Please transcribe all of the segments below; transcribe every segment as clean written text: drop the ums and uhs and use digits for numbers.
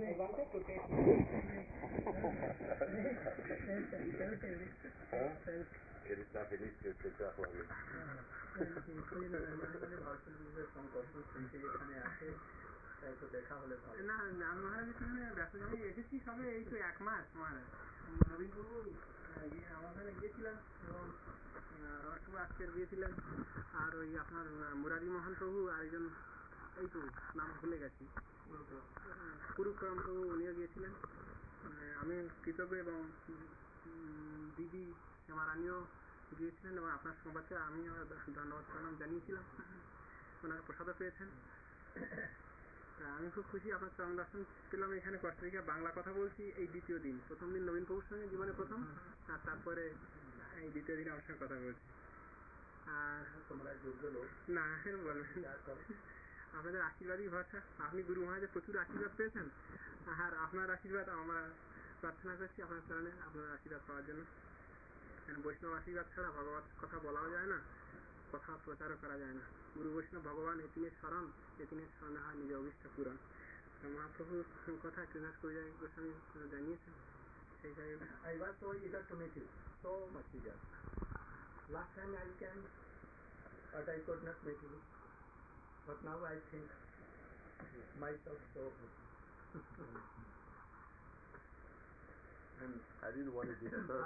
Aguanta quotation. Él está feliz que usted trajo a mí. না না মহারাজ এখানে ব্যস্ত আমি এসেছি সবে এই তো 1 মাস মহারাজ নবীনবাবু আমার ওখানে গিয়েছিলাম এবং রসবাবু আজকের গিয়েছিলেন আর ওই আপনার মুরারি মোহন প্রভু আর একজন এই তো নাম ভুলে গেছি কুরুক্রম প্রভু উনিও গিয়েছিলেন আমি কৃতজ্ঞ এবং দিদি শ্যামারানীও গিয়েছিলেন এবং আপনার সংবাদকে আমিও ধন্যবাদ প্রণাম জানিয়েছিলাম ওনারা প্রসাদও পেয়েছেন আমি খুব খুশি আপনার চরণ দর্শন পেলাম এখানে কষ্টিকা বাংলা কথা বলছি এই দ্বিতীয় দিন প্রথম দিন নবীন প্রভুর সঙ্গে জীবনে প্রথম আর তারপরে এই দ্বিতীয় দিন আমার সঙ্গে কথা বলছি আর না বলবেন আপনাদের আশীর্বাদই ভরসা আপনি গুরু মহারাজের প্রচুর আশীর্বাদ পেয়েছেন আর আপনার আশীর্বাদ আমরা প্রার্থনা করছি আপনার চরণে আপনার আশীর্বাদ পাওয়ার জন্য বৈষ্ণব আশীর্বাদ ছাড়া ভগবত কথা বলাও যায় না কথা প্রচারও করা যায় না গুরু বৈষ্ণব ভগবান এতিনের শরণ এতিনের শরণে হয় নিজ অভিষ্ট পূরণ মহাপ্রভুর কথা কৃষ্ণাস কবিরাজ গোস্বামী জানিয়েছেন সেই জায়গায় I was so eager to meet you, so much eager. Last time I came, but I could not meet you. But now I think myself so. And I didn't want to disturb.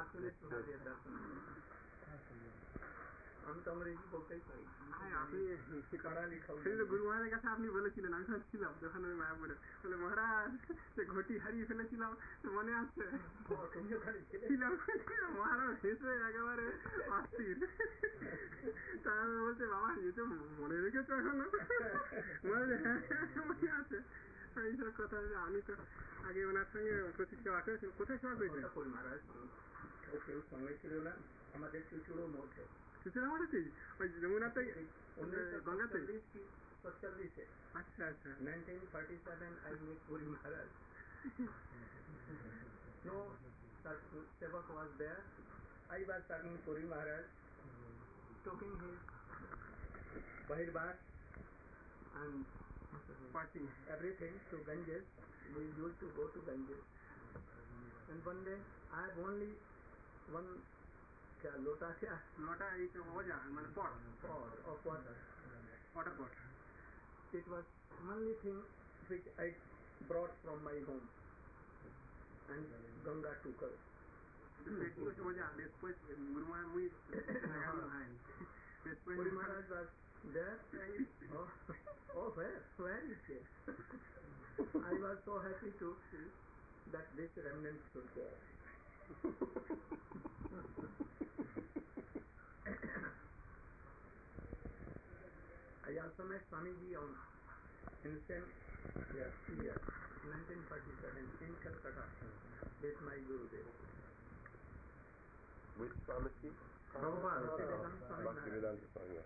আমি তো अंग्रेजी বলতেই পারি আপনি গুরু মহারাজের কাছে আপনি বলেছিলেন আমি ছিলাম যখন আমি মায়াপুরে বলে মহারাজ সে ঘটি হারিয়ে ফেলেছিলাম মনে আছে ছিলাম মহারাজ হেসে একেবারে অস্থির তা আমি বলছে বাবা এ তো মনে রেখেছো এখনো মহারাজ হ্যাঁ মনে আছে এইসব কথা আমি তো আগে ওনার সঙ্গে প্রচুর সেবা করেছি কোথায় সেবা করেছেন মহারাজ কেউ সঙ্গে ছিল না আমাদের চুচুড়ো মধ্যে চুচুড়া মধ্যে ওই যমুনাতে গঙ্গাতে আচ্ছা আচ্ছা 1937 I met Puri Maharaj. No Sevak was there. I was talking Puri Maharaj, talking his Bahirbat and everything to Ganges. We used to go to Ganges. And one day I have only one lota is pot of water. Water pot. It was only thing which I brought from my home, and Ganga took her. Después Guru Maharaj muy Guru Maharaj was there. Oh, where is he? I was so happy to see that this remnant should go. I also met Swamiji in the same year, 1947, in Calcutta, with my Gurudev. Which Swamiji? Bhaktivedanta Swami.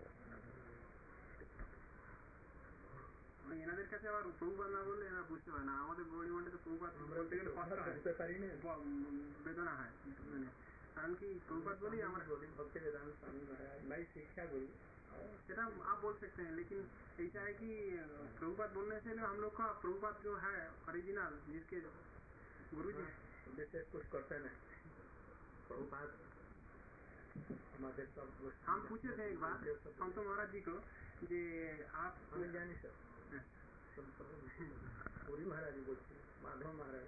এনাদের কাছে আবার প্রভুপাত না বললে এরা বুঝতে পারে না আমাদের গৌরীমণ্ডে তো প্রভুপাত বলতে গেলে কষ্ট হয় বেদনা হয় মানে কারণ কি प्रभुपाद बोली हमारा भक्तिवेदांत स्वामी महाराज मैं शिक्षा गुरु सेटा आप बोल सकते हैं लेकिन ऐसा है कि प्रभुपाद बोलने से हम लोग का प्रभुपाद जो है ओरिजिनल जिसके गुरु जी विशेष कुछ करते नहीं प्रभुपाद हमारे सब हम पूछे थे एक बार संत महाराज जी को जे आप जानी सर पूरी महाराज बोलते माधव महाराज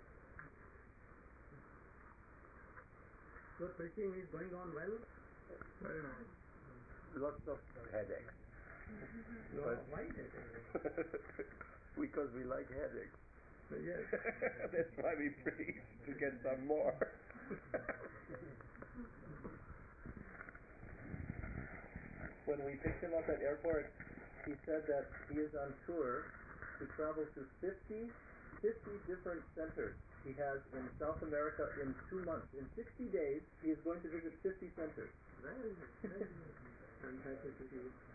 Your preaching is going on well? Very nice. Lots of headaches. No, why headaches? Because we like headaches. Yes. That's why we preach, to get some more. When we picked him up at airport, he said that he is on tour to travel to 50 different centers he has in South America in 2 months. In 60 days, he is going to visit 50 centers. Very good. I'm happy to see it.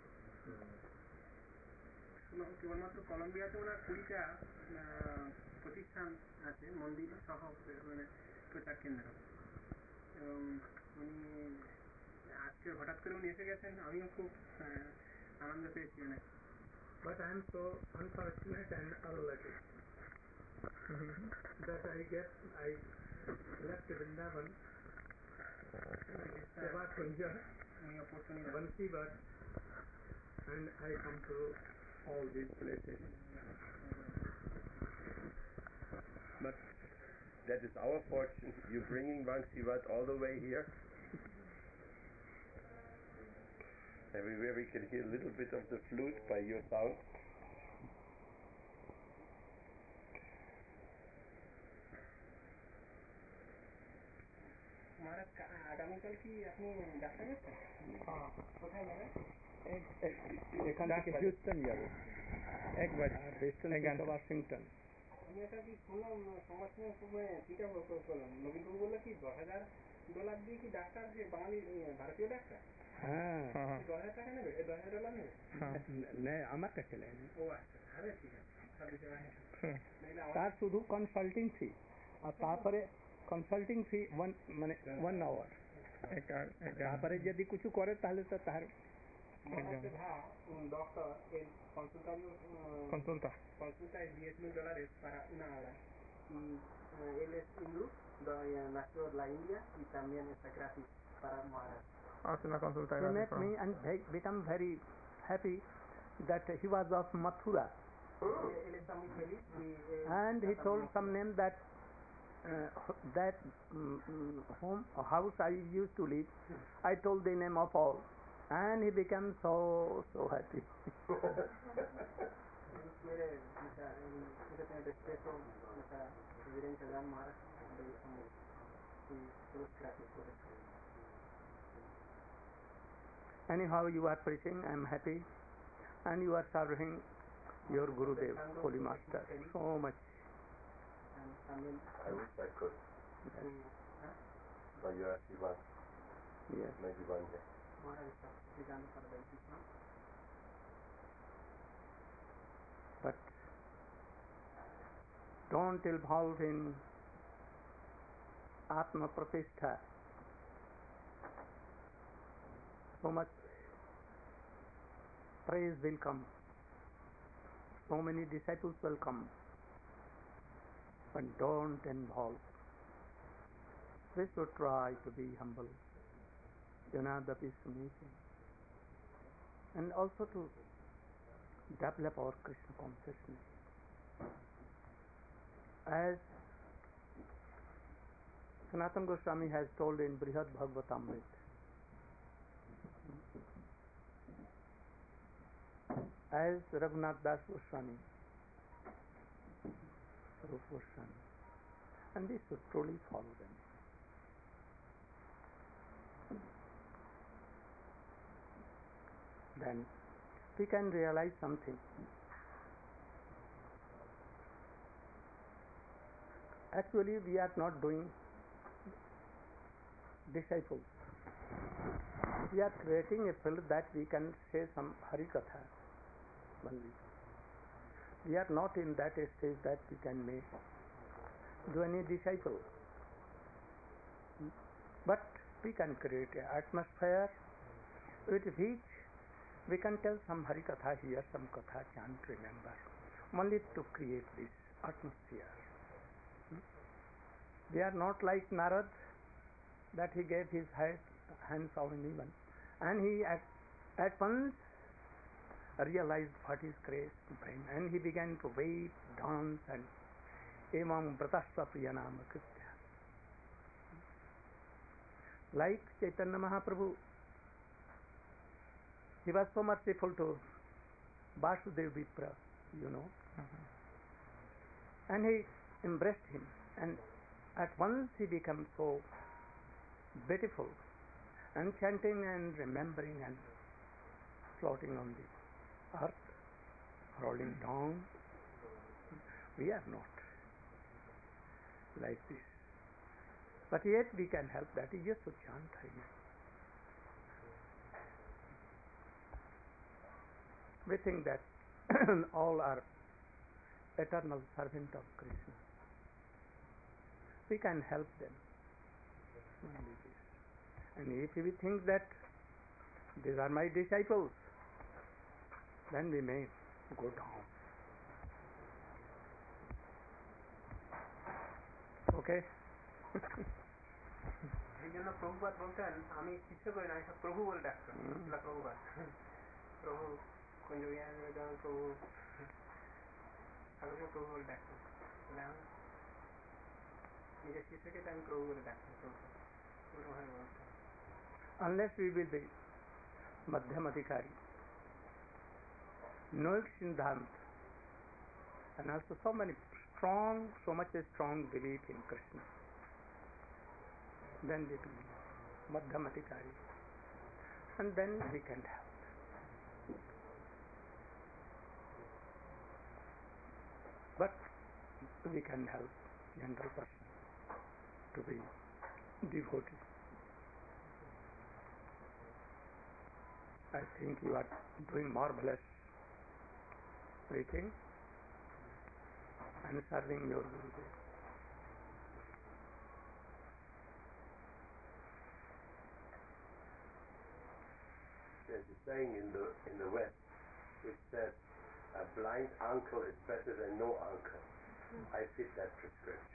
কেবলমাত্র কলম্বিয়াতে ওনার 20টা প্রতিষ্ঠান আছে মন্দির সহ মানে প্রচার কেন্দ্র এবং উনি আজকে হঠাৎ করে উনি এসে গেছেন আমিও খুব আনন্দ পেয়েছি অনেক But I am so unfortunate and unlucky. that I left Vrindavan, Seva Kunja, Bansi Bhat, and I come to all these places. But that is our fortune. You bringing Bansivat all the way here. Everywhere we can hear a little bit of the flute by your sound. महाराज আগামীকাল কি আপনি যাত্রা করছেন? কোথায় যাবেন? এখান থেকে Houston যাব একবার, ওয়াশিংটন। আমি একটা কি শুনলাম সংবাদ সময় চিন্তা করলাম, নবীনবাবু বললো কি $10,000 দিয়ে কি ডাক্তার, যে বাঙালি ভারতীয় ডাক্তার, হ্যাঁ, $10,000 নেবে, $10,000 নেবে? আমার কাছে নেই। ও আচ্ছা, তাহলে ঠিক আছে, তার শুধু কনসাল্টিং ফি, আর তারপরে কনসাল্টিং ফি 1 আওয়ার, তারপরে যদি কিছু করে তাহলে তো তার doctor, el consulta es $10,000 para una hora, y él es hindú, nació en la India y también está gratis para Maharaj. He met me and become very happy that he was of Mathura, Él está muy feliz y and he told some name that home or house I used to live. I told the name of all, and he became so happy. él quiere tener respeto, reverencia a Maharaj, y todo es gratis por eso. Anyhow, you are preaching, I am happy, and you are serving your Gurudev, Holy Master, so much. También I wish I could. But you are Shiva. Yes. Maybe one day. Maharaj está explicando para Vaishnava. But don't involve in Atma Pratishtha. So much praise will come. So many disciples will come. But don't involve. We should try to be humble. Janadapi Sumiti. And also to develop our Krishna consciousness. As Sanatana Goswami has told in Brihad Bhagavatamrita, as Raghunath Das Goswami, Rup Goswami, and we should truly follow them. Then we can realize something. Actually, we are not doing disciples. We are creating a field that we can say some Harikatha only. We are not in that stage that we can do any disciple. But we can create an atmosphere with which we can tell some Harikatha here, some Katha chant, remember. Only to create this atmosphere. We are not like Narad, that he gave his hands on anyone, and he at once realized what is grace to bring, and he began to wave, dance, and evam vratasva priyanama kritya. Like Chaitanya Mahaprabhu, he was so merciful to Vasudev Vipra, and he embraced him, and at once he became so beautiful, and chanting and remembering and floating on the earth, rolling down. We are not like this, but yet we can help that. Yes, to chant Hari. We think that all are eternal servant of Krishna. We can help them. Only this. And if we think that these are my disciples, then we may go down. Okay? এই জন্য প্রভুপাদ বলতেন আমি ইচ্ছে করি না আমি সব প্রভু বলে ডাকতাম শিলা প্রভুপাদ প্রভু কুঞ্জ বিহার প্রভু ঠাকুরকে প্রভু বলে ডাকতাম নিজের শিষ্যকে আমি প্রভু বলে ডাকতাম প্রভুভাবে বলতাম Unless we will be Madhyamadhikari, knowing Siddhanta, and also so much strong belief in Krishna, then we will be Madhyamadhikari, and then we can help. But we can help general person to be devotee. I think you are doing marvelous preaching and serving your Gurudev. There's a saying in the West which says a blind uncle is better than no uncle. I fit that prescription.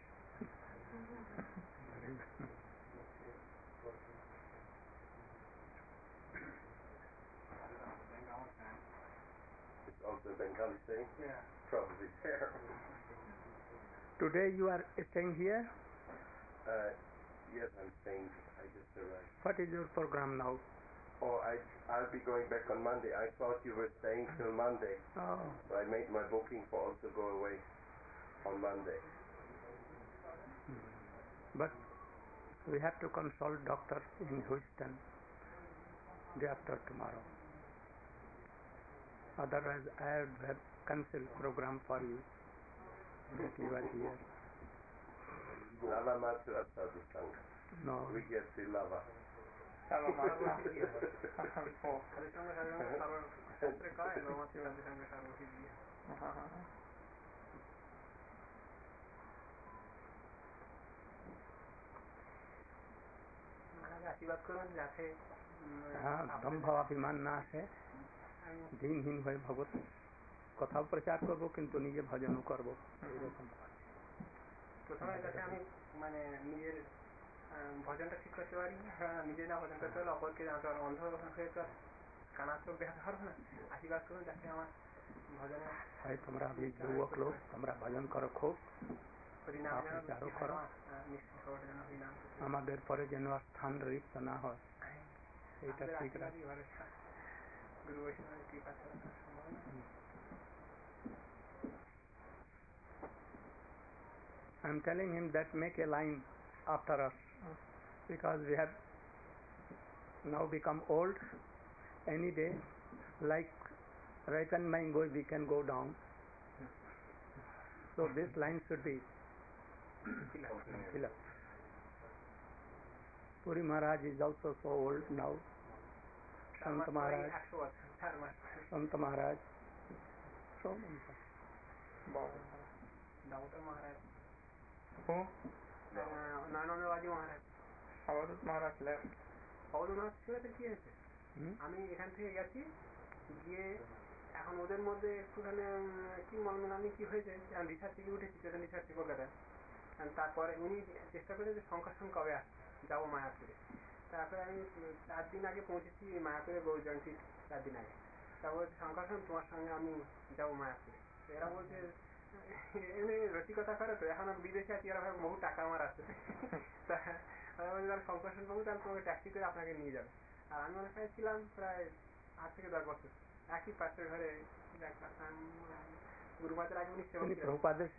It's also a Bengali saying? Yeah. Probably there. Today you are staying here? Yes, I'm staying. I just arrived. What is your program now? Oh, I'll be going back on Monday. I thought you were staying till Monday. Oh, So I made my booking for also go away on Monday. but we have to consult doctor in Houston day after tomorrow. Otherwise, I would have cancelled program for you that you are here. Lava Matu Asadu Sangha. No, We get the lava. তাদের সঙ্গে শাস্ত্রে কয় লোমাচ্ছে তাদের সঙ্গে সর্বশী দিয়ে আশীর্বাদ করুন যাতে দম্ভ অভিমান না আসে, দিনহীন হয়ে ভগবত কথাও প্রচার করব কিন্তু নিজে ভজনও করব এইরকম। প্রথমে যাতে আমি মানে নিজের ভজনটা ঠিক করতে পারি, নিজে না ভজন করতে পারলে অপরকে অন্ধ হয়ে তো কানা চোখ দেখাতে পারবো না। আশীর্বাদ করুন যাতে আমার ভজনে ভাই তোমরা अभी যুবক লোক তোমরা ভজন করো খুব, হরিনাম যেন চারও করো, নিশ্চিত সবার যেন হরিনাম আমাদের পরে যেন স্থান রিক্ত না হয়, এইটা ঠিক রাখি। ভরসা গুরু বৈষ্ণবের কৃপা ছাড়া সম্ভব না। I'm telling him that make a line after us because we have now become old. Any day, like ripen mango, we can go down. So this line should be fill up. Puri Maharaj is also so old now. Sant Maharaj, Sant Maharaj, so many. Damodar Maharaj, নয়নন্দবাজি Maharaj, Avadhut Maharaj left. Avadhut Maharaj ছিল কি হয়েছে? আমি এখান থেকে গেছি, গিয়ে এখন ওদের মধ্যে একটুখানি কি মনমানি কি হয়েছে, রিসার্চ থেকে উঠেছি চেতন রিসার্চ কলকাতায়। তারপরে উনি চেষ্টা করে যে সংকর্ষণ কবে আসছে, যাবো মায়াপুরে। তারপরে আমি 4 দিন আগে পৌঁছেছি মায়াপুরে, গৌর জয়ন্তী 4 দিন আগে। তারপর সংকর্ষণ তোমার সঙ্গে আমি যাবো মায়াপুরে। এরা বলছে এমনি রসিকতা করে তো, এখন বিদেশে আছি, এরা ভাবে বহু টাকা আমার আছে, সংকর্ষণ পাবো তাহলে তোমাকে ট্যাক্সি করে আপনাকে নিয়ে যাবে। আর আমি অনেক সময় ছিলাম প্রায় 8 থেকে 10 বছর একই পাশের ঘরে গুরুমাতের আগে উনি সেবক ছিলেন।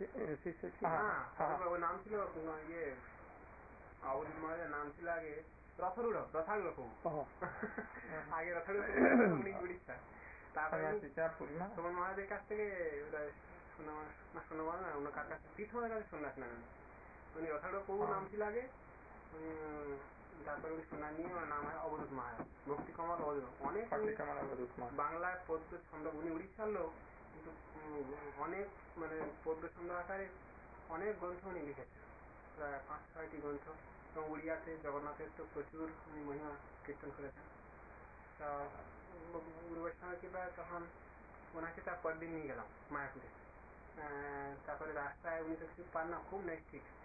ওর নাম ছিল ইয়ে অবধূত মহারাজের নাম ছিল আগে রথারূঢ় প্রভু, আগে রথারূঢ় উনি উড়িষ্যা। তারপরে সুমন মহারাজের কাছ থেকে শোনা না অন্য কার কাছে তীর্থমাদের কাছে সন্ন্যাস নেন উনি। রথারূঢ় প্রভু নাম ছিল আগে, তারপরে উনি সন্ন্যাস নিয়ে ওনার নাম হয় অবধূত মহারাজ, ভক্তি কমল অবধূত। অনেক বাংলায় পদ্য ছন্দ, উনি উড়িষ্যার লোক কিন্তু অনেক মানে পদ্য ছন্দ আকারে অনেক গ্রন্থ উনি লিখেছেন, প্রায় 5-6টি গ্রন্থ, এবং উড়িয়াতে জগন্নাথের তো প্রচুর উনি মহিমা কীর্তন করেছেন। তা গুরু বৈষ্ণবের কৃপা তখন ওনাকে তার পরের দিন নিয়ে গেলাম মায়াপুরে। তারপরে রাস্তায় উনি তো কিছু পান না, খুব নেস্টিক।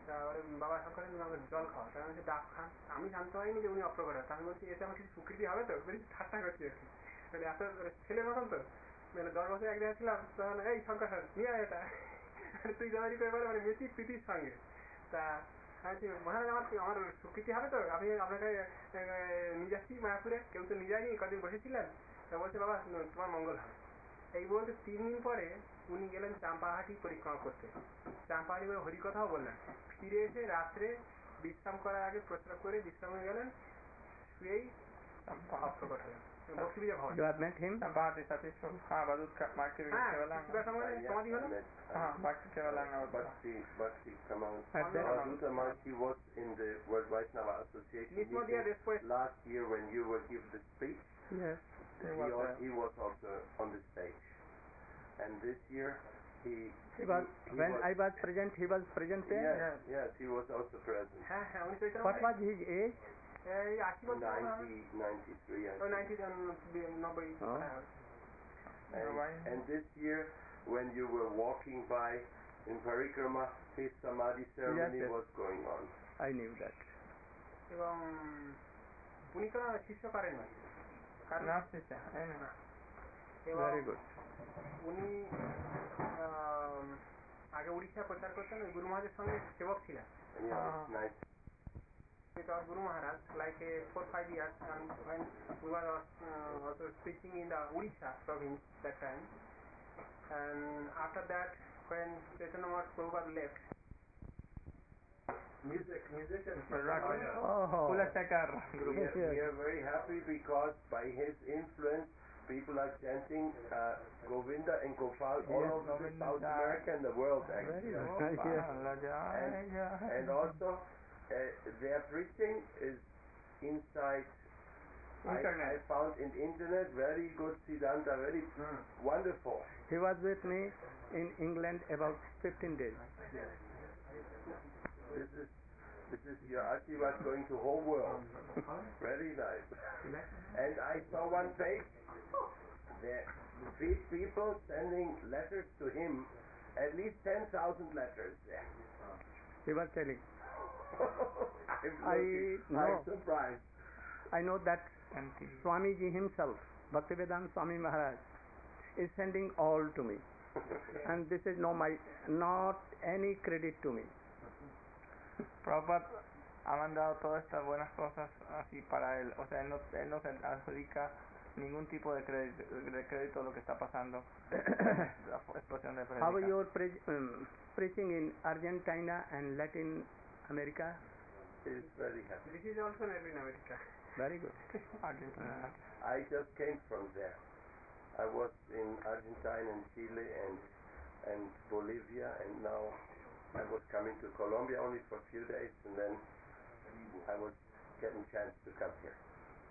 তারপরে বাবা সব করেন আমাকে জল খাওয়া তার হচ্ছে ডাব খান আমি জানতে পারিনি যে উনি অপ্রকট আমি বলছি এতে আমার কিছু স্বীকৃতি হবে তো বলি ঠাট্টা করছি আর কি মানে এত ছেলের মতন তো মানে 10 বছর এক জায়গায় ছিলাম তখন এই শঙ্কর স্যার নিয়ে আয় এটা তুই যাওয়ারি করে বলে মানে মেসি প্রীতির সঙ্গে তা আমি মহারাজ আমার স্বীকৃতি হবে তো আমি আপনাকে নিয়ে যাচ্ছি মায়াপুরে কেউ তো নিয়ে যায়নি কদিন বসেছিলেন তা বলছে বাবা তোমার মঙ্গল হবে এই বলতে 3 দিন পরে উনি গেলেন চাম্পাহাটি পরিক্রমা করতে চাম্পাহাটি করে হরিকথাও বললেন ফিরে এসে রাত্রে বিশ্রাম করার আগে প্রস্রাব করে বিশ্রাম হয়ে গেলেন শুয়েই অপ্রকট হলেন বক্সি বিজয় ভবন You have met him? Bahati Satish Badut Bhakti হ্যাঁ Kevalang. কিছু সময় সমাধি হলো Bhakti Kevalang or Bhakti Kamal. At the- Avadhuta Maharshi was in the World Vaishnava Association mismo día meeting después last year when you were giving the speech. Yes. He was also on the stage. And this year he When I was present, he was present there? yes, he was also present. হ্যাঁ হ্যাঁ উনি Chaitanya What was his age? এই 80 বছর 93, I ওই think. 90 Oh. And this year, when you were walking by in Parikrama, his Samadhi ceremony yes. was going on. I knew that. এবং উনি কোনো শিষ্য করেন না কারণ এবং Very good. উনি আগে উড়িষ্যা প্রচার করতেন ওই গুরু মহারাজের সঙ্গে সেবক ছিলেন And yeah, it's nice. with our Guru Maharaj like 4-5 years and when we were also preaching in the Odisha province that time and after that when Chaitanya Maharaj Prabhupada left Musician. Oh. Kulasakar. We are very happy because by his influence, people are chanting Govinda and Gopal all Yes. over the South America and the world actually. Very good. And also their preaching is inside Internet. I found in internet very good Siddhanta, very wonderful. He was with me in England about 15 days. This is your Ashivat going to whole world. Very nice. And I saw one page. There, three people sending letters to him, at least 10,000 letters there. He was telling. I'm surprised. I know that Swamiji himself, Bhaktivedanta Swami Maharaj, is sending all to me. And this is not any credit to me. Prabhupada ha mandado todas estas buenas cosas así para él, o sea, él no se adjudica ningún tipo de crédito a lo que está pasando. La explosión de How predica. you are preaching in Argentina and Latin America? He's very happy. this is also in America Very good. Argentina. I just came from there. I was in Argentina and Chile and Bolivia, and now I was coming to Colombia only for a few days, and then I was getting a chance to come here.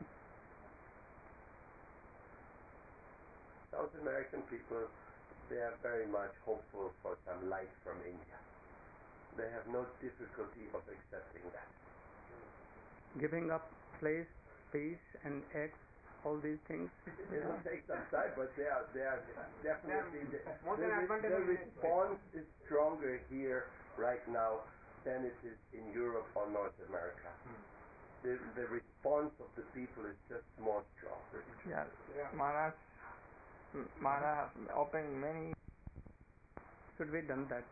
South American people, they are very much hopeful for some light from India. They have no difficulty of accepting that. Giving up place, peace and eggs, all these things. It will take some time, but they are definitely more than the advantage. response is stronger here right now than it is in Europe or North America. The response of the people is just more stronger. Yeah. Maharaj opened many. Should be done that.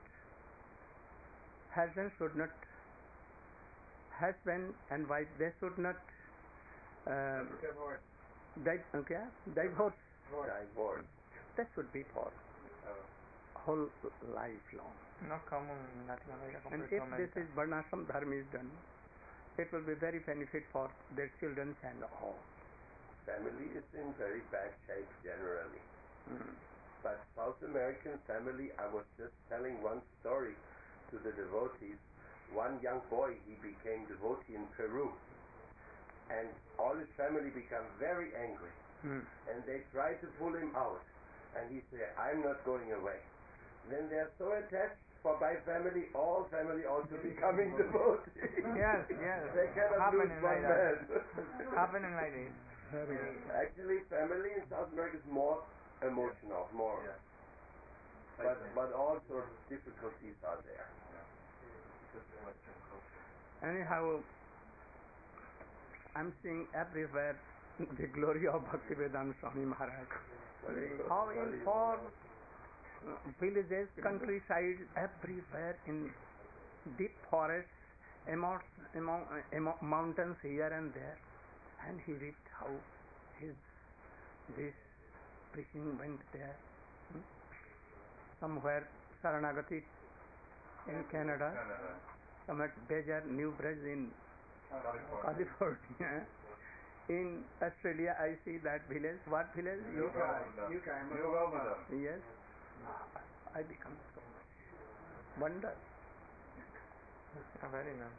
Husband and wife, they should not divorce. Divorce. That should be for whole lifelong. No common in Latin America And compared if to this America. is Varnashram Dharma is done, it will be very benefit for their children and all. Family is in very bad shape generally. But South American family, I was just telling one story to the devotees. One young boy, he became devotee in Peru. And all his family became very angry. And they tried to pull him out. And he said, I'm not going away. Then they are so attached for my family, all family also becoming devotees. Yes. They cannot lose Happening one like that. man. Happening like this. Actually, family in South America is more emotional, but all sorts of difficulties are there. Anyhow, I'm seeing everywhere the glory of Bhaktivedanta Swami Maharaj. How in four villages, countryside, everywhere in deep forests, among mountains here and there, and he reached how this preaching went there. Somewhere Saranagati in Canada, some at Bejar, New Bridge in California. In Australia, I see that village. What village? Yes. I become so much wonder. Very nice.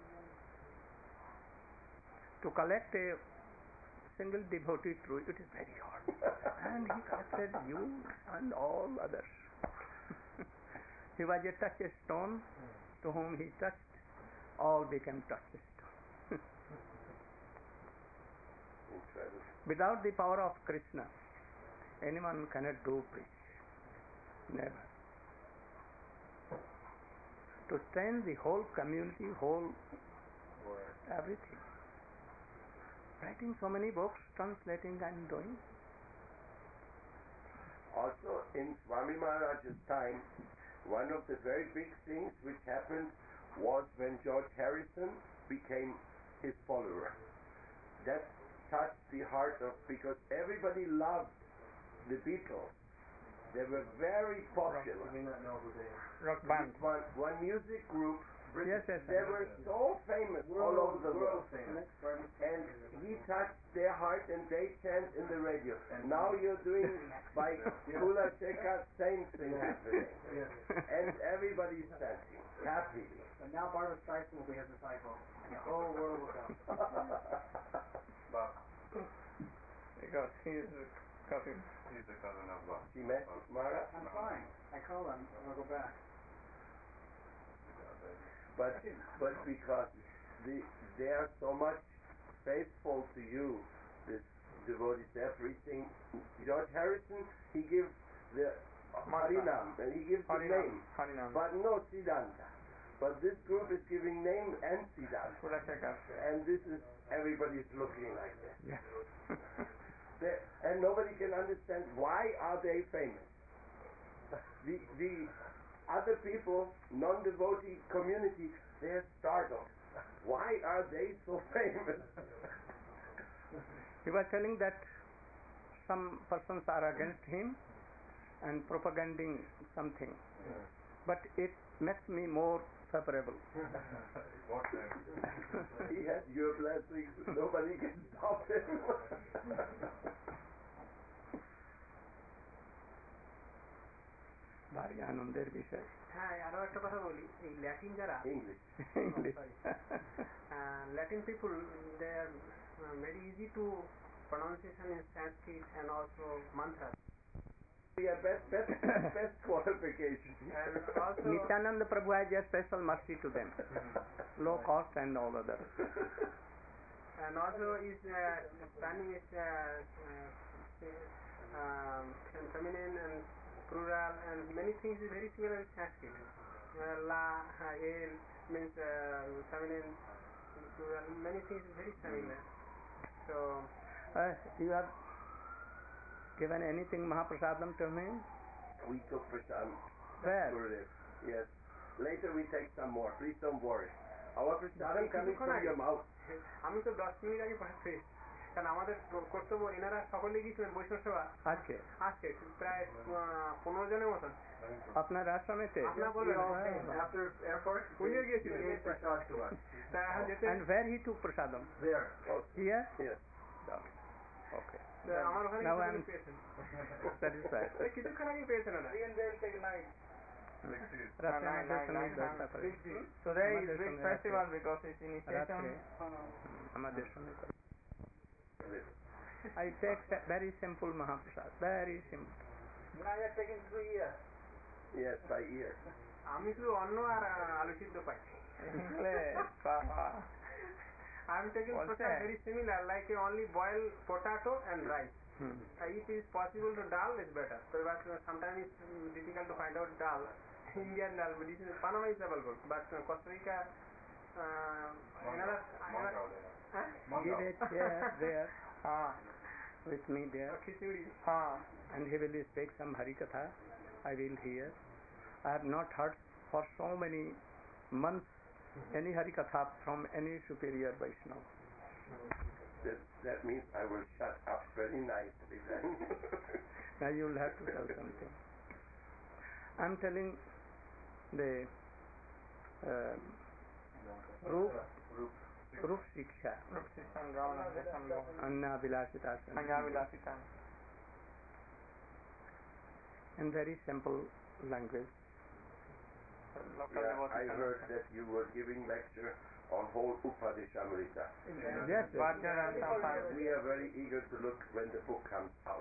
To collect a single devotee true, it is very hard. And he collected you and all others. He was a touch stone, to whom he touched, all became touch stone. Without the power of Krishna, anyone cannot do preach. Never. To train the whole community, whole everything. Writing so many books, translating and doing. Also, in Swami Maharaj's time, one of the very big things which happened was when George Harrison became his follower. That touched the heart of, because everybody loved the Beatles. They were very popular. Rock band. One music group, Yes, they were so famous all over the world. And he touched their heart and they chant in the radio. Now you're doing by Kula Shekha, same thing happening. And everybody's chanting happily. And now Barbara Streisand will be his disciple. And the whole world will come. Because he's a cousin. She met Maharaj? I'm fine. I call him. I'll go back. But because they are so much faithful to you, this devotees, everything. George Harrison, he gives the Harinam, and he gives the name, Harinam. but no Siddhanta. But this group is giving name and Siddhanta. Kula Shekha. And this is, everybody's looking like that. Yes. And nobody can understand why are they famous. The other people, non-devotee community, they're startled. Why are they so famous? He was telling that some persons are against him and propagating something. But it makes me more favorable. He has your blessings. Nobody can stop him. ভারী আনন্দের বিষয়। হ্যাঁ, আরো একটা কথা বলি, এই Latin যারা English. Latin people, they are very easy to pronunciation in Sanskrit and also mantras. Yeah, best qualification. And also Nityananda Prabhu has a special mercy to them. Low cost and all other. and also is Spanish feminine and plural and many things is very similar with Sanskrit. La, el means feminine, plural, many things is very similar. So You have given anything Mahaprasadam to me? We took prasad. Where? Gurudev. Yes. Later we take some more. Please don't worry. Our prasadam coming from your mouth. আমি তো 10 minute আগে পাচ্ছি, কারণ আমাদের কর্তব্য, এনারা সকলে গিয়েছিলেন বৈষ্ণব সেবা আজকে আজকে প্রায় 15 জনের মতন। আপনার আশ্রমেতে? আপনার বলবেন After airport, উনিও গিয়েছিলেন। gave prasad to us. তা এখন যেতে And where he took prasadam? There. Here? Yes. Okay. আমার ওখানে Now কিছুক্ষণ I'm পেয়েছেন, satisfied. কিছুক্ষণ আগে পেয়েছেন ওরা। রাত্রে আমাদের সঙ্গে ব্যবসা করে। Today is আমাদের big সঙ্গে festival রাত্রে- because it's initiation. রাত্রে আমাদের সঙ্গে করে। I take very simple Mahaprasad, very simple. I have taken 3 years. Yes, by ear. আমি শুধু অন্ন আর আলু সিদ্ধ পাই। English, Papa. I'm taking What's prasad that? very similar, like only boil potato and rice. If it is possible to dal, it's better. But sometimes it's difficult to find out dal Indian medicine, Panama is available, but Costa Rica, another, Give it here, there, with me there. Khichdi. And he will speak some Harikatha. I will hear. I have not heard for so many months any Harikatha from any superior Vaishnava. That means I will shut up very nicely then. Now you will have to tell something. I am telling the Rup Shiksha, Anna Vilasita, in very simple language. Yeah, I heard that you were giving lecture on whole Upadeshamrita. Yes, We are very eager to look when the book comes out.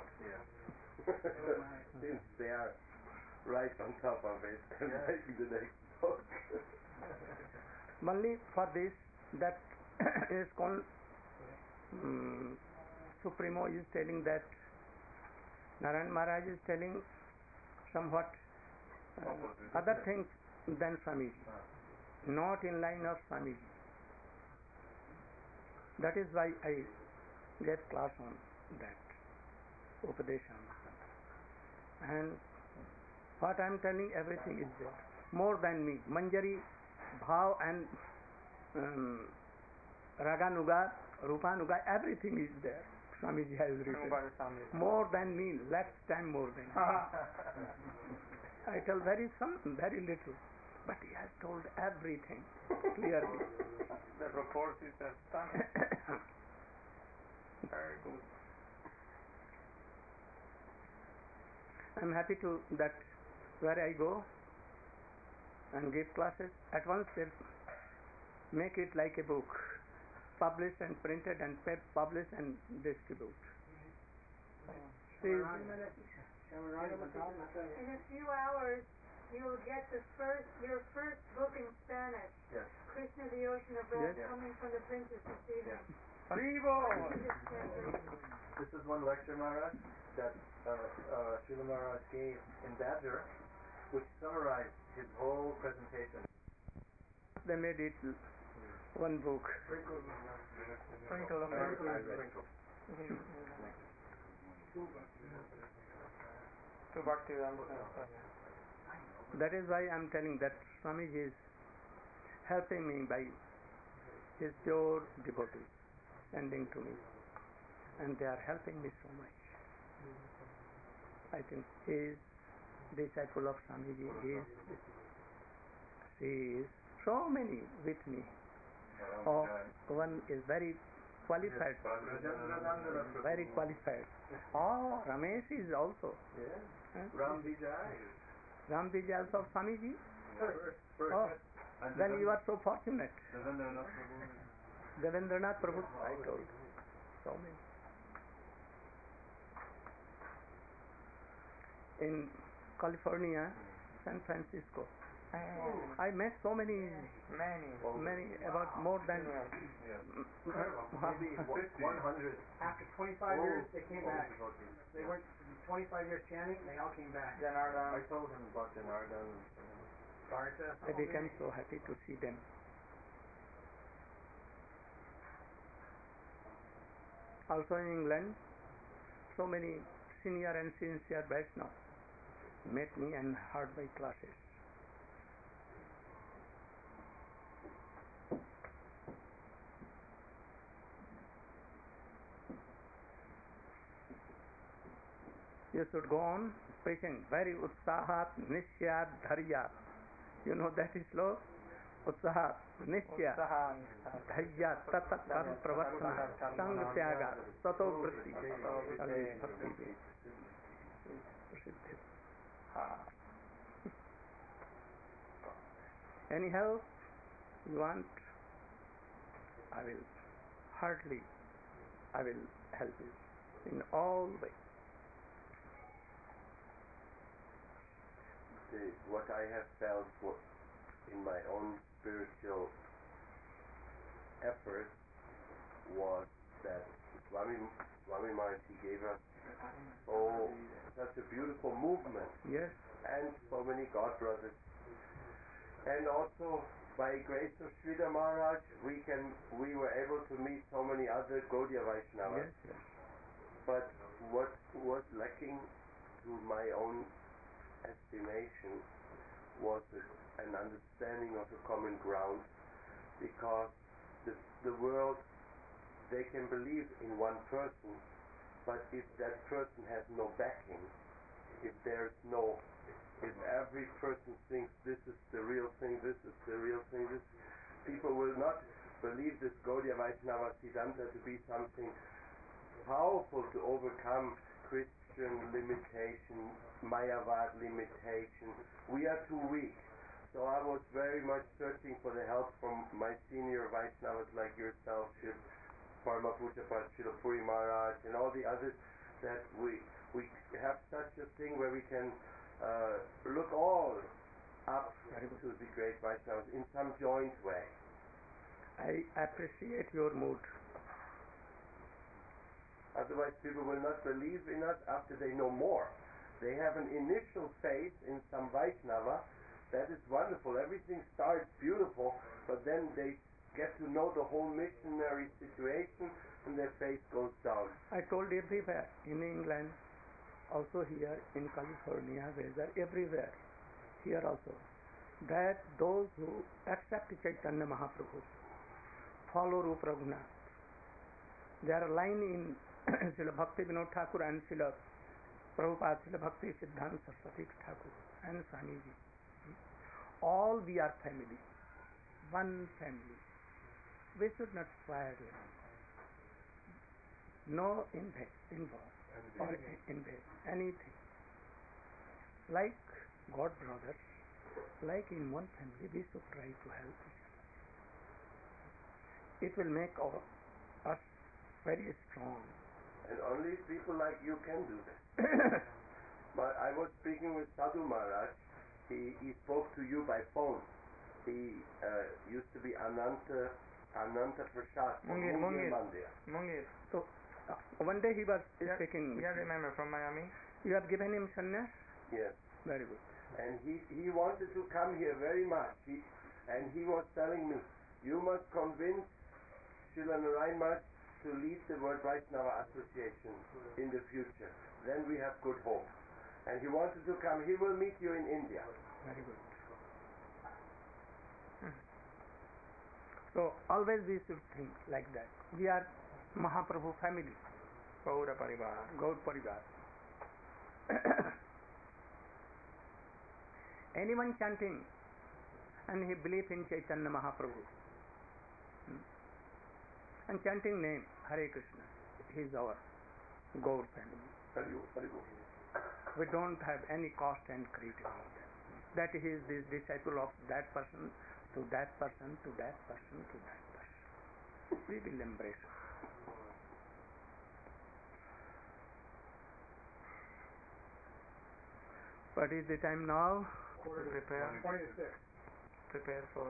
Since they are right on top of it and writing the next book. Only for this, that is called Supremo is telling that Narayan Maharaj is telling somewhat other things than Swamiji, not in line of Swamiji. That is why I gave class on that Upadeshamrita. And what I am telling, everything is there. More than me. Manjari, Bhav and Raganuga, Rupanuga, everything is there. Swamiji has written. More than me, less time more than me. I tell very little. But he has told everything clearly. The reports is stunning. Very good. I'm happy to that where I go and give classes, at once they make it like a book, published and printed and published and distribute. In a few hours, you will get your first book in Spanish. Yes. Krishna, the Ocean of Love, Yes. coming from the princess this evening. This is one lecture, Maharaj, that Srila Maharaj gave in Badger, which summarized his whole presentation. They made it one book. Sprinkle of to Bhaktivedanta. That is why I am telling that Swamiji is helping me by his pure devotees sending to me, and they are helping me so much. I think he is disciple of Swamiji. She is so many with me. Oh, one is very qualified. Very qualified. Oh, Ramesh is also. Yeah. Ram Vijay. Ram Vijay also of Swamiji. First. Oh, then you are so fortunate. Devendranath Prabhu. Devendranath Prabhu, I told. So many. In California, San Francisco, I met so many, about more than Maybe 100. After 25 years, they came back. They went 25 years chanting, they all came back. I told him about Janardhan. I became so happy to see them. Also in England, so many senior and sincere Vaishnavas met me and heard my classes. You should go on preaching very utsahat, nisyat, dharyat. You know that is slow? Utsahat, nisyat, dharyat, tatat karma pravartana, sang tyaga, tato vritti. Anyhow, you want, I will help you in all ways. What I have felt in my own spiritual effort was that Swami Maharaj gave us such a beautiful movement, Yes, and so many God brothers And also by grace of Sridhar Maharaj, we were able to meet so many other Gaudiya Vaishnavas. Yes, yes. But what was lacking to my own estimation was an understanding of a common ground, because the world, they can believe in one person, but if that person has no backing, if every person thinks this is the real thing, people will not believe this Gaudiya Vaishnava Siddhanta to be something powerful to overcome Christian limitation, Mayavad limitation. We are too weak. So I was very much searching for the help from my senior Vaishnavas like yourself, Parma Pujapat, Srila Puri Maharaj, and all the others, that we have such a thing where we can look all up to the great Vaishnavas in some joint way. I appreciate your mood. Otherwise people will not believe in us after they know more. They have an initial faith in some Vaishnava. That is wonderful. Everything starts beautiful, but then they get to know the whole missionary situation and their faith goes down. I told everywhere, in England, also here in California, everywhere, here also, that those who accept Chaitanya Mahaprabhu, follow Rupa Raghunath, they are aligned in Srila Bhakti Vinod Thakur and Srila Prabhupada, Srila Bhakti Siddhanta Saraswati Thakur and Swamiji. All we are family, one family. We should not quarrel. No involve or invest anything. Like God brothers, like in one family, we should try to help each other. It will make us very strong. And only people like you can do that. But I was speaking with Sadhu Maharaj. He spoke to you by phone. He used to be Ananta Prasad from Mungir Mandir. So one day he was speaking. Yeah, remember from Miami. You have given him sannyas? Yes. Very good. And he wanted to come here very much. And he was telling me, you must convince Srila Narayan Maharaj to lead the World Vaishnava Association in the future. Then we have good hope. And he wanted to come. He will meet you in India. Very good. So always we should think like that. We are Mahaprabhu family. Gaura Parivar. Gaur Parivar. Anyone chanting and he believes in Chaitanya Mahaprabhu and chanting name Hare Krishna, he is our Gaur family. We don't have any cost and creed about that. That he is the disciple of that person, to that person, to that person, to that person. We will embrace it. What is the time now? Prepare for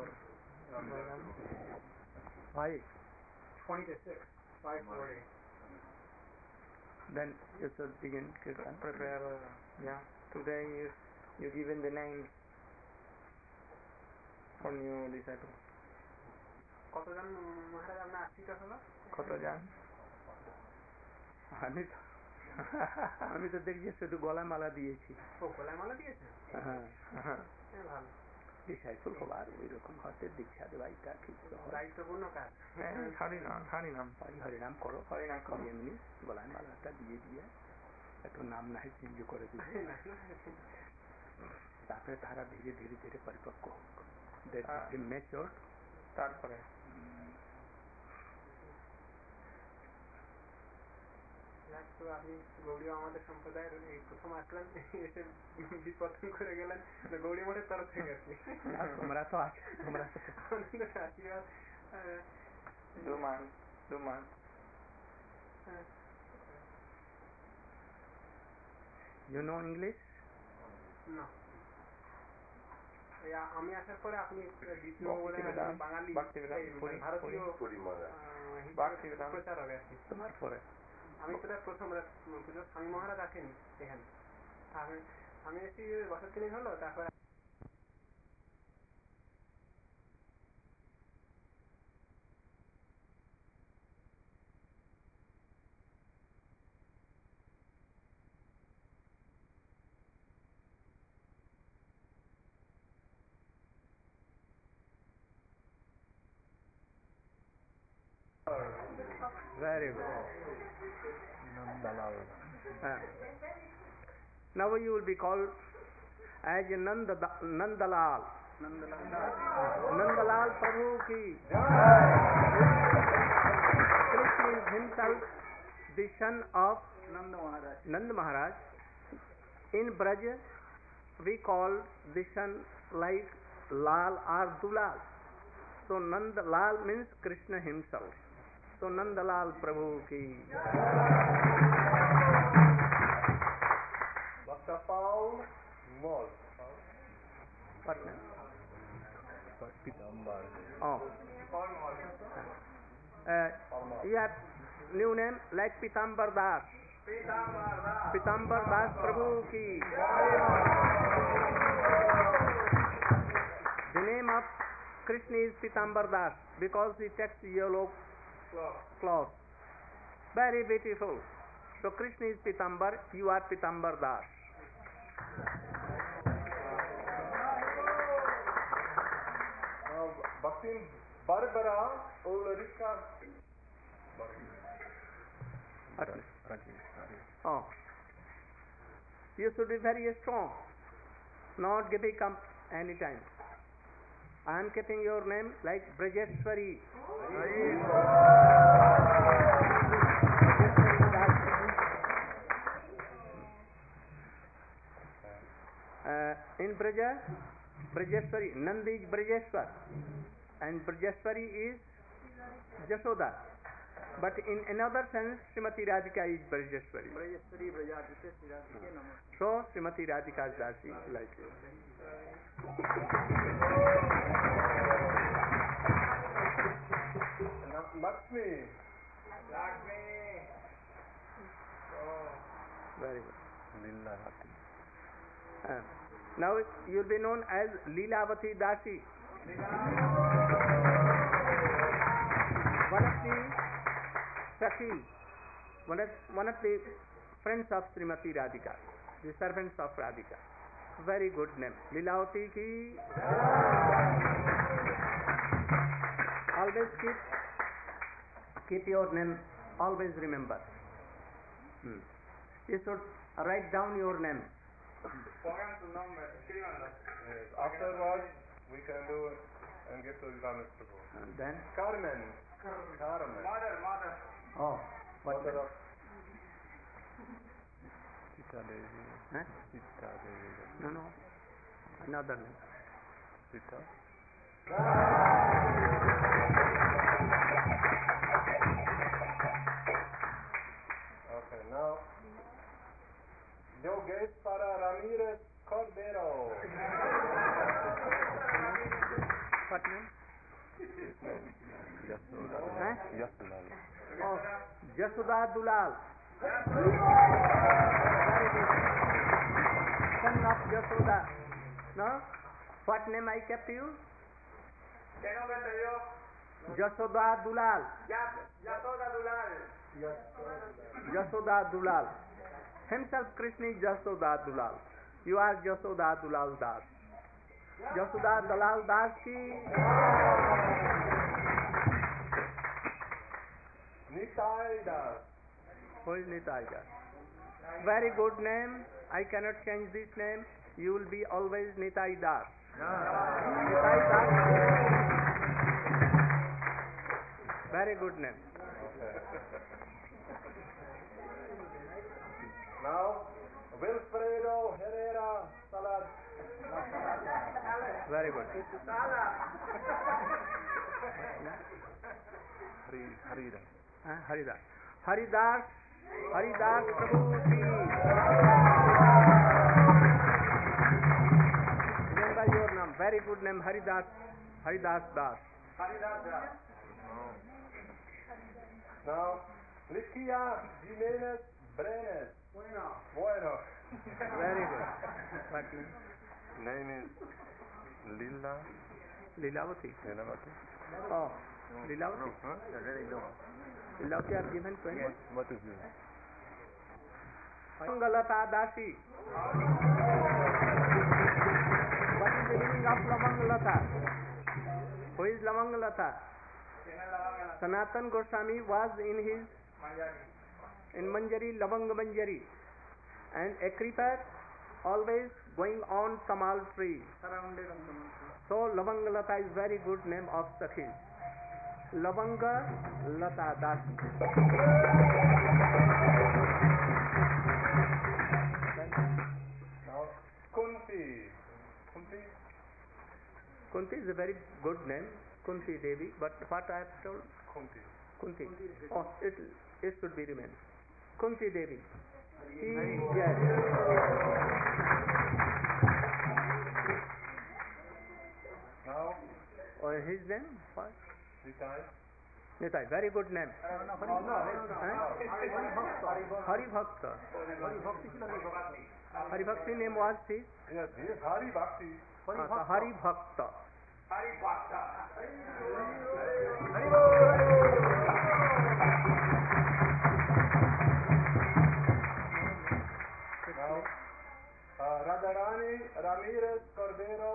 5. 20 to 6, 5:40. Then you should begin Kirtan. prepare. Yeah. Today you given the names for new disciples. কতজন মহারাজ আপনার আশ্রিত হলো? কত জন? আমি তো দেখছি শুধু গলায় মালা দিয়েছি। ও গলায় মালা দিয়েছে? হ্যাঁ, ভালো। ডিসাইপল হবার ওই রকম হতে দীক্ষা দেওয়া এটা ঠিক দায়িত্বপূর্ণ কাজ। হরিনাম করো, হরিনাম করো, এমনি গলায় মালাটা দিয়ে একটু নাম নাই চেঞ্জ করে দিবে, তারপরে তারা ধীরে ধীরে ধীরে পরিপক্ক হোক, ম্যাচিওর, তারপরে তো আপনি গৌড়ীয় আমাদের সম্প্রদায়ের এই প্রথম আসলেন, এসে বিপদন করে গেলেন গৌড়ী মঠের তরফ থেকে আর কি। তোমরা তো আছো, তোমরা তো আশীর্বাদ। দুমান You know English? না, আমি আসার পরে আপনি দ্বিতীয় বাঙালি ভারতীয় প্রচার হবে আর কি। তোমার পরে আমি প্রায় প্রথম স্বামী মহারাজ আসেনি এখানে, আমি এসেছি বছর 3 হলো, তারপরে Very good. Nandalal. Now you will be called as Nandalal. Nandalal Prabhu ki. Krishna is himself the son of Nanda Maharaj. In Braj, we call the son like Lal or Dulal. So Nandalal means Krishna himself. So Nandalal Prabhu ki. Dr. Paul Moll. What name? Pitambar. Oh. You have new name like Pitambar Das. Pitambar Das Prabhu ki. The name of Krishna is Pitambar Das because he takes yellow cloth. Very beautiful. So Krishna is Pitambar, you are Pitambar Das. Bhaktin Barbara Ulrika. Oh. You should be very strong, not giving up any time. I am keeping your name like Brajeshwari. In Braja, Brajeshwari, Nandi is Brajeshwar and Brajeshwari is Jasoda. But in another sense, Srimati Radhika is Brajeshwari. So, Srimati Radhika Dasi like it. Lakshmi. Very good. Now you will be known as Leelavati Dasi. One of the Sakhi, one of the friends of Srimati Radhika, the servants of Radhika. Very good name. Leelavati ki. Always keep your name, always remember. You should write down your name. Afterwards, we can do it and get to Islamic Prabhu. Then? Carmen. Mother. Oh, what? Mother of Sita Devi. Huh? Sita Devi. No. Another name. Sita. Okay, now Yogesh para Ramirez Cordero. What name? Yasula. Huh? Yasula. Oh, Jasoda Dulal. Son of Jasoda. No? What name I kept you? Jasoda Dulal. Jasoda Dulal. Himself Krishna is Jasoda Dulal. You are Jasoda Dulal Das. Jasoda Dulal Das ki. Nitai Das. Who is Nitai Das? Very good name. I cannot change this name. You will be always Nitai Das. Nitai Das. Very good name. Now, Wilfredo Herrera Salad. Very good. Haridas. Haridas. Haridas Prabhu ki. Remember your name. Very good name. Haridas Das. Now, Likia Jimenez Brenes. Bueno. Very good. What name? Name is Lila. Leelavati. Leelavati. Oh, Leelavati. Leelavati are given 20. What is this? Lavangalata Dasi. What is the meaning of Lavangalata? Who is Lavangalata? Sanatan Goswami was in his Manjari, Lavanga Manjari, and a creeper always going on tamal tree. Surrounded on tamal tree. So Lavanga Lata is very good name of Sakhis. Lavanga Lata Das. Now, Kunti. Kunti is a very good name, Kunti Devi, but what I have told? Kunti. Oh, it should be remain. Kunti Devi. Yes. Now, His name? What? Nitai. Nitai, very good name. Hari Bhakta. Hari Bhakti name was his? Yes, he is Hari Bhakti. Hari Bhakta. Now, Radharani Ramirez Cordero.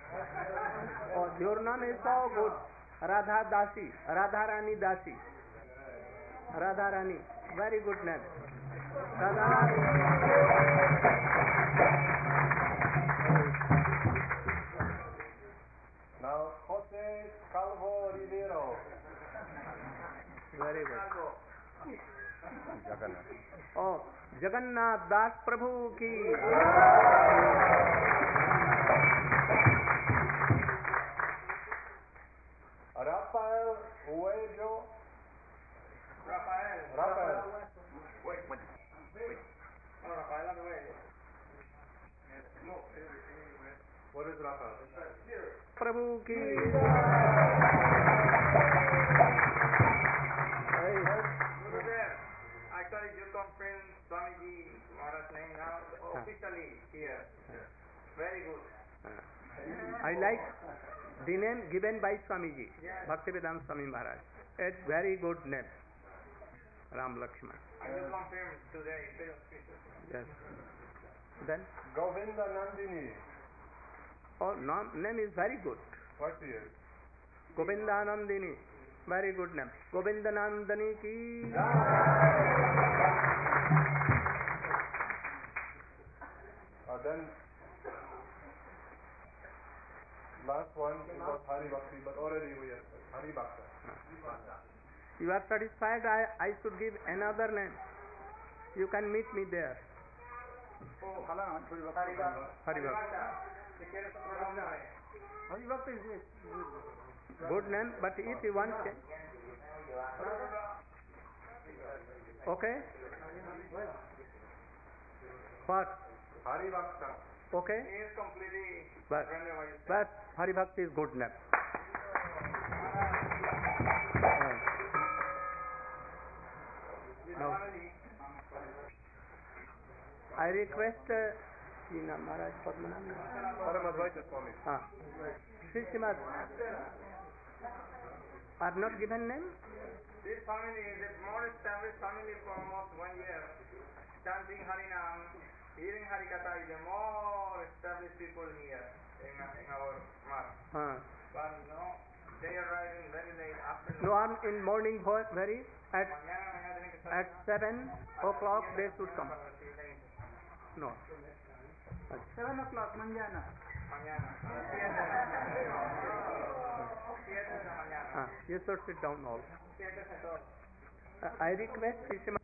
Your name is so good. Radha Dasi. Radharani Dasi. Radharani. Very good name. Radharani. Now, Jose Calvo Rivero. Very good. Oh, Jagannath Das Prabhu ki. Rafael Uejo. Rafael. Wait. No, Rafael on the way. No. What is Rafael? Prabhu ki. Actually, you confirm Swamiji Maharaj's name now officially here. Very good. I like the name given by Swamiji, Bhaktivedanta Swami Maharaj. A very good name. Ram Lakshman. And you confirm today, very official. Yes. Then? Govinda Nandini. Oh, name is very good. What is it? Govinda Nandini. Very good name. Govinda Nandini ki. Then last one was Hari Bhakti, but already we have Hari Bhakta. You are satisfied? I should give another name. You can meet me there. Hari Bhakta. Good name, but if you want change. Okay? What? Hari Bhakta. Okay? He is completely But Hari Bhakti is good name. Now, I request Maharaj Padmanabh. Paramadvaita Swami. Sri Srimad are not given name? This family is a more established family for almost 1 year. Chanting Harinam, hearing Harikatha is a more established people here in our Math. But no, they are arriving very late afternoon. No, in morning very at 7 o'clock they should come. No. 7 o'clock, mañana. You should sit down all. I request Sri Srimad